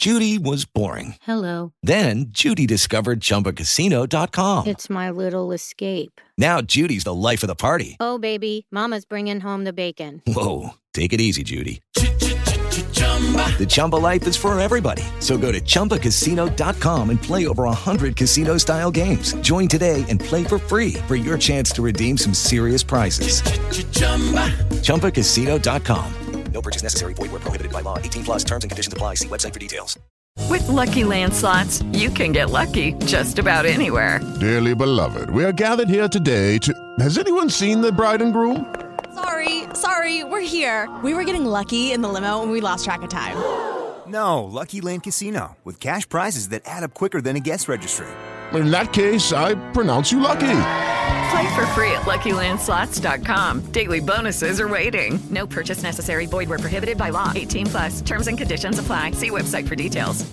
Judy was boring. Hello. Then Judy discovered ChumbaCasino.com. It's my little escape. Now Judy's the life of the party. Oh, baby, mama's bringing home the bacon. Whoa, take it easy, Judy. The Chumba life is for everybody. So go to ChumbaCasino.com and play over 100 casino-style games. Join today and play for free for your chance to redeem some serious prizes. ChumbaCasino.com. No purchase necessary. Void where prohibited by law. 18 plus terms and conditions apply. See website for details. With Lucky Land Slots, you can get lucky just about anywhere. Dearly beloved, we are gathered here today to... Has anyone seen the bride and groom? Sorry, we're here. We were getting lucky in the limo and we lost track of time. No, Lucky Land Casino, with cash prizes that add up quicker than a guest registry. In that case, I pronounce you lucky. Play for free at LuckyLandSlots.com. Daily bonuses are waiting. No purchase necessary. Void where prohibited by law. 18 plus. Terms and conditions apply. See website for details.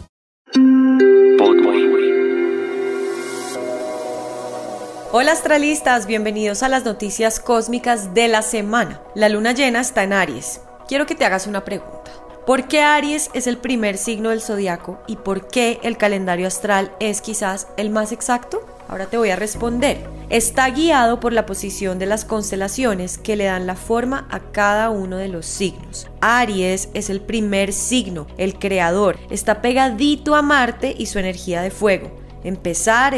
Hola astralistas, bienvenidos a las noticias cósmicas de la semana. La luna llena está en Aries. Quiero que te hagas una pregunta. ¿Por qué Aries es el primer signo del zodiaco y por qué el calendario astral es quizás el más exacto? Ahora te voy a responder. Está guiado por la posición de las constelaciones que le dan la forma a cada uno de los signos. Aries es el primer signo, el creador. Está pegadito a Marte y su energía de fuego. Empezar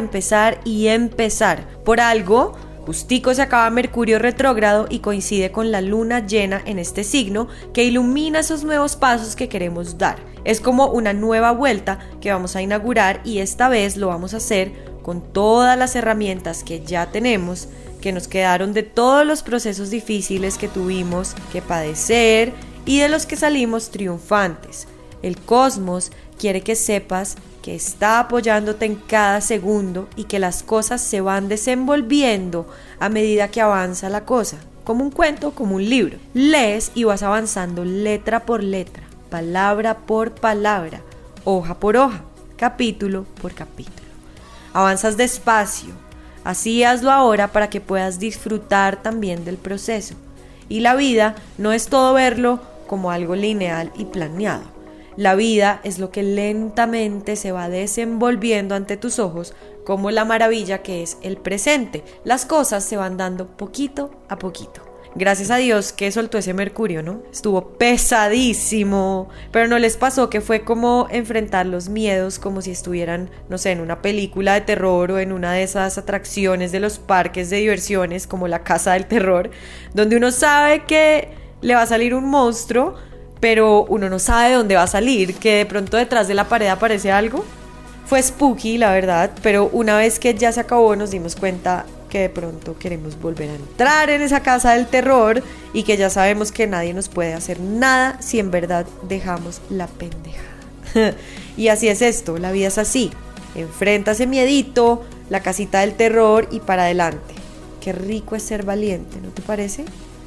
y empezar. Por algo, justico se acaba Mercurio retrógrado y coincide con la luna llena en este signo que ilumina esos nuevos pasos que queremos dar. Es como una nueva vuelta que vamos a inaugurar y esta vez lo vamos a hacer con todas las herramientas que ya tenemos, que nos quedaron de todos los procesos difíciles que tuvimos que padecer y de los que salimos triunfantes. El cosmos quiere que sepas que está apoyándote en cada segundo y que las cosas se van desenvolviendo a medida que avanza la cosa, como un cuento, como un libro. Lees y vas avanzando letra por letra, palabra por palabra, hoja por hoja, capítulo por capítulo. Avanzas despacio, así hazlo ahora para que puedas disfrutar también del proceso. Y la vida no es todo verlo como algo lineal y planeado. La vida es lo que lentamente se va desenvolviendo ante tus ojos como la maravilla que es el presente. Las cosas se van dando poquito a poquito. Gracias a Dios que soltó ese Mercurio, ¿no? Estuvo pesadísimo, pero no les pasó que fue como enfrentar los miedos como si estuvieran, no sé, en una película de terror o en una de esas atracciones de los parques de diversiones como la Casa del Terror, donde uno sabe que le va a salir un monstruo, pero uno no sabe de dónde va a salir, que de pronto detrás de la pared aparece algo. Fue spooky, la verdad, pero una vez que ya se acabó nos dimos cuenta que de pronto queremos volver a entrar en esa casa del terror y que ya sabemos que nadie nos puede hacer nada si en verdad dejamos la pendejada. Y así es esto, la vida es así. Enfrenta ese miedito, la casita del terror y para adelante. Qué rico es ser valiente, ¿no te parece?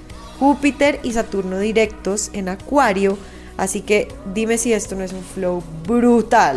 Júpiter y Saturno directos en Acuario, así que dime si esto no es un flow brutal.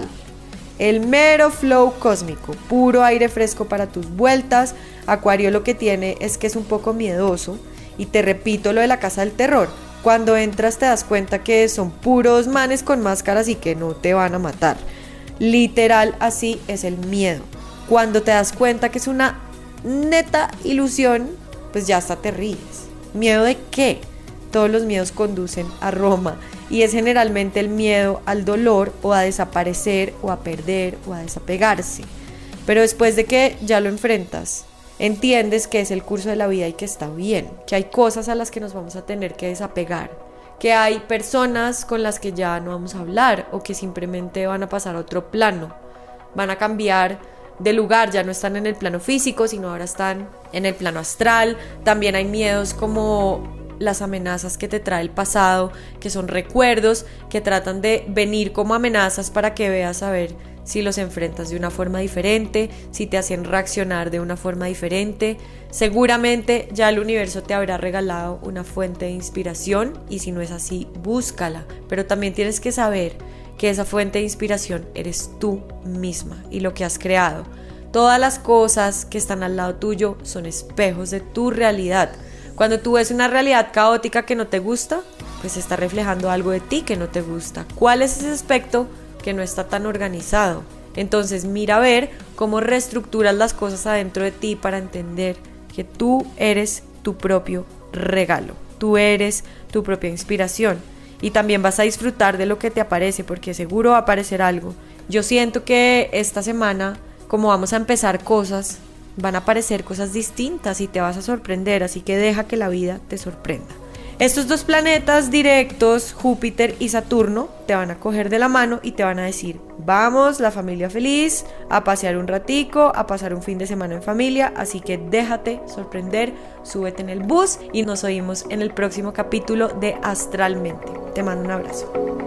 El mero flow cósmico, puro aire fresco para tus vueltas. Acuario lo que tiene es que es un poco miedoso y te repito lo de la casa del terror. Cuando entras te das cuenta que son puros manes con máscaras y que no te van a matar. Literal así es el miedo. Cuando te das cuenta que es una neta ilusión, pues ya hasta te ríes. ¿Miedo de qué? Todos los miedos conducen a Roma y es generalmente el miedo al dolor o a desaparecer o a perder o a desapegarse. Pero después de que ya lo enfrentas, entiendes que es el curso de la vida y que está bien, que hay cosas a las que nos vamos a tener que desapegar, que hay personas con las que ya no vamos a hablar o que simplemente van a pasar a otro plano, van a cambiar de lugar, ya no están en el plano físico, sino ahora están en el plano astral. También hay miedos como las amenazas que te trae el pasado, que son recuerdos que tratan de venir como amenazas para que veas a ver si los enfrentas de una forma diferente, si te hacen reaccionar de una forma diferente. Seguramente ya el universo te habrá regalado una fuente de inspiración y si no es así, búscala. Pero también tienes que saber que esa fuente de inspiración eres tú misma y lo que has creado. Todas las cosas que están al lado tuyo son espejos de tu realidad. Cuando tú ves una realidad caótica que no te gusta, pues está reflejando algo de ti que no te gusta. ¿Cuál es ese aspecto que no está tan organizado. Entonces mira a ver cómo reestructuras las cosas adentro de ti para entender que tú eres tu propio regalo, tú eres tu propia inspiración y también vas a disfrutar de lo que te aparece porque seguro va a aparecer algo. Yo siento que esta semana, como vamos a empezar cosas, van a aparecer cosas distintas y te vas a sorprender, así que deja que la vida te sorprenda. Estos dos planetas directos, Júpiter y Saturno, te van a coger de la mano y te van a decir: vamos, la familia feliz, a pasear un ratico, a pasar un fin de semana en familia, así que déjate sorprender, súbete en el bus y nos oímos en el próximo capítulo de Astralmente. Te mando un abrazo.